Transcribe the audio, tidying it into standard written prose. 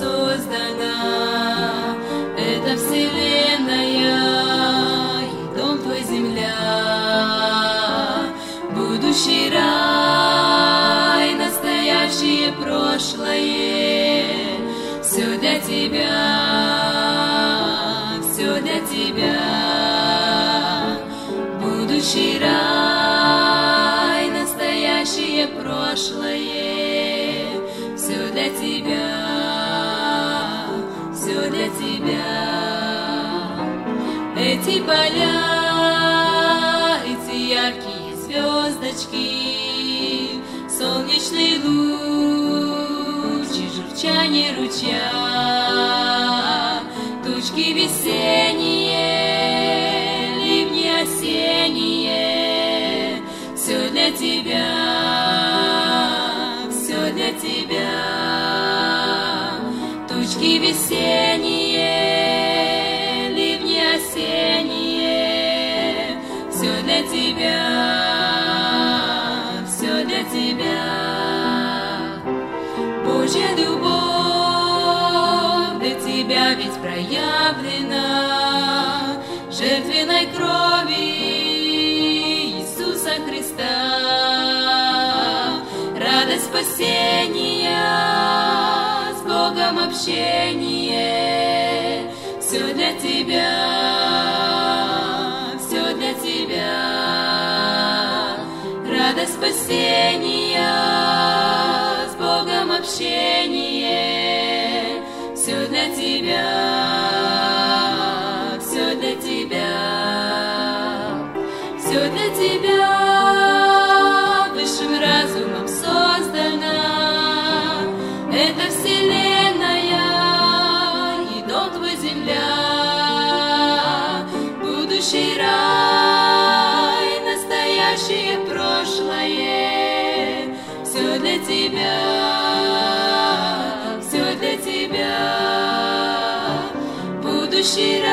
создана эта вселенная, и дом твой земля, будущий рай, настоящее прошлое, все для тебя, все для тебя, будущий рай, настоящее прошлое, все для тебя, все для тебя. Эти поля, эти яркие звездочки, солнечный луч и журчание ручья, тучки весенние, ливни осенние, все для тебя, все для тебя. Тучки весенние, ливни осенние, все для тебя, все для тебя. Божья любовь для тебя ведь проявлена жертвенной крови Иисуса Христа. Радость спасения, с Богом общение, все для тебя, все для тебя. Радость спасения, с Богом общение, все для тебя, все для тебя, все для тебя. Высшим разумом создана эта вселенная, и дом твой земля, будущий рай, настоящее прошлое, все для тебя, все для тебя, будущий рай.